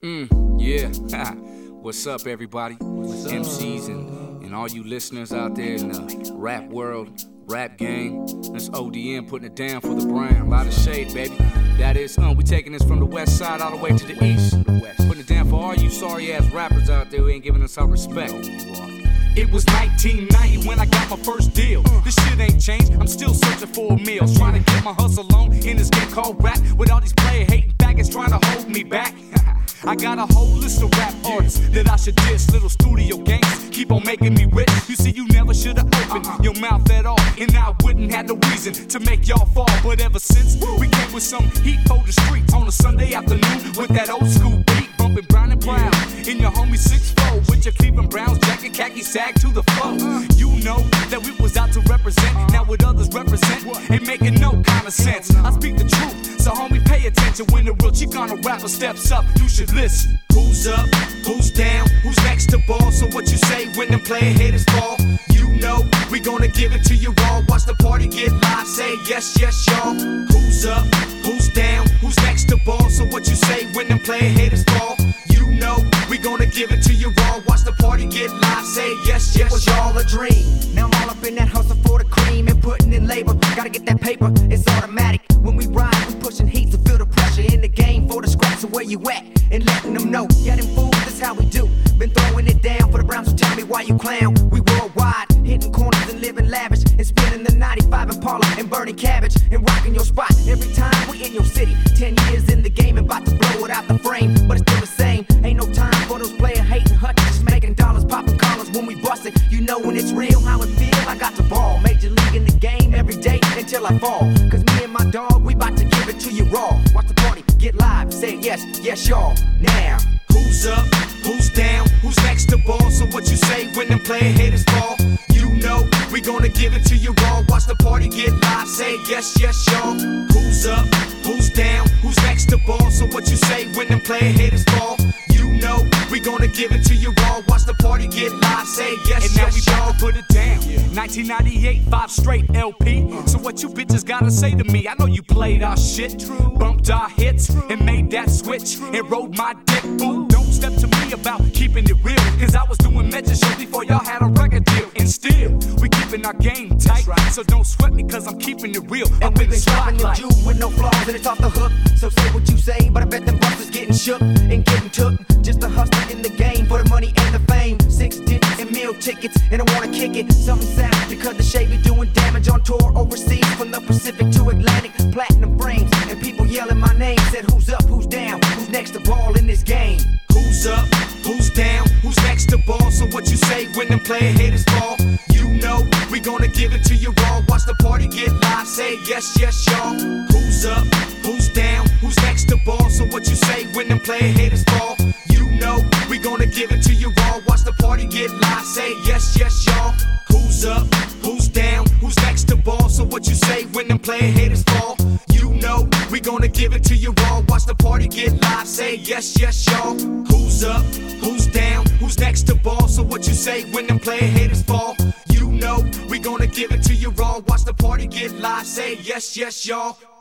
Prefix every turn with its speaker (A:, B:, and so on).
A: Yeah. What's up, everybody?
B: What's up?
A: MCs and all you listeners out there in the rap world, rap game. That's ODM putting it down for the brand. A lot of shade, baby. That is, we taking this from the west side all the way to the east. Putting it down for all you sorry-ass rappers out there who ain't giving us our respect. It was 1990 when I got my first deal. This shit ain't changed, I'm still searching for a meal. Trying to get my hustle on in this game called rap. With all these player-hating faggots trying to hold me back. I got a whole list of rap artists that I should diss. Little studio gangs keep on making me rich. You see, you never should've opened your mouth at all, and I wouldn't have no reason to make y'all fall. But ever since we came with some heat for the streets on a Sunday afternoon with that old school beat, bumping Brown and Brown in your homie 6'4" with your Cleveland Browns jacket, khaki sag to the floor. You know that we was out to represent. Now what others represent ain't making no kind of sense. I speak the truth, so homie, pay attention when the real Chicano rapper steps up. You should listen. Who's up? Who's down? Who's next to ball? So what you say when them player haters fall? You know we gonna give it to you all. Watch the party get live. Say yes, yes, y'all. Who's up? Who's down? Who's next to ball? So what you say when them player haters fall? You know we gonna give it to you all. Watch the party get live. Say yes, yes, was y'all a dream? Now I'm all up in that hustle for the cream and putting in labor. Gotta get that paper. It's automatic. When we ride, we pushing heat to feel the pressure in the game for the scraps. So where you at? And letting them know, yeah, them fools, that's how we do. Been throwing it down for the Browns, so tell me why you clown. We worldwide, hitting corners and living lavish, and spinning the 95 Impala and burning cabbage and rocking your spot every time we in your city. 10 years in the game and about to blow it out the frame, but it's still the same. Ain't no time for those player hating hutches, just making dollars, popping collars when we bust it. You know when it's real, how it feel. I got the ball, major league in the game every day until I fall. Cause me and my dog, we about to give it to you raw. Watch the party get live, say yes, yes, y'all. Now, who's up? Who's down? Who's next to ball? So what you say when them player haters fall? You know we gonna give it to you raw. Watch the party get live. Say yes, yes, y'all. Who's up? Who's down? Who's next to ball? So what you say when them player haters fall? You know we gonna give it to you raw. Watch the party get live. Say yes, and yes, y'all. Put it down. 1998, 5 straight LP. So what you bitches gotta say to me? I know you played our shit, bumped our hits, and made that switch, and rode my dick, boo. Don't step to me about keeping it real, cause I was doing measure shows before y'all had a record deal. And still, we keeping our game tight, so don't sweat me cause I'm keeping it real.
B: And we've been dropping them Jews with no flaws and it's off the hook. So say what you say, but I bet them busters getting shook and getting took. Just a hustler in the game for the money and the fame. 6 digits and meal tickets, and I wanna kick it. Something savage because the shade be doing damage on tour overseas, from the Pacific to Atlantic. Platinum frames and people yelling my name. Said who's up, who's down, who's next to ball in this game? Who's up, who's down, who's next to ball? So what you say when them player haters fall? You know we gonna give it to you raw. Watch the party get live. Say yes, yes, y'all. Who's up, who's down, who's next to ball? So what you say when them player haters fall? You know we gonna give it to you raw. Watch the party get live. Say yes, yes, y'all. Who's up, who's down, who's next to ball? So what you say when them player haters fall? You know we gonna give it to you raw. Watch the party get live. Say yes, yes, y'all. Who's up, who's down, who's next to ball? So what you say when them player haters fall? You know we gonna give it to you raw. Watch the party get live. Say yes, yes, y'all.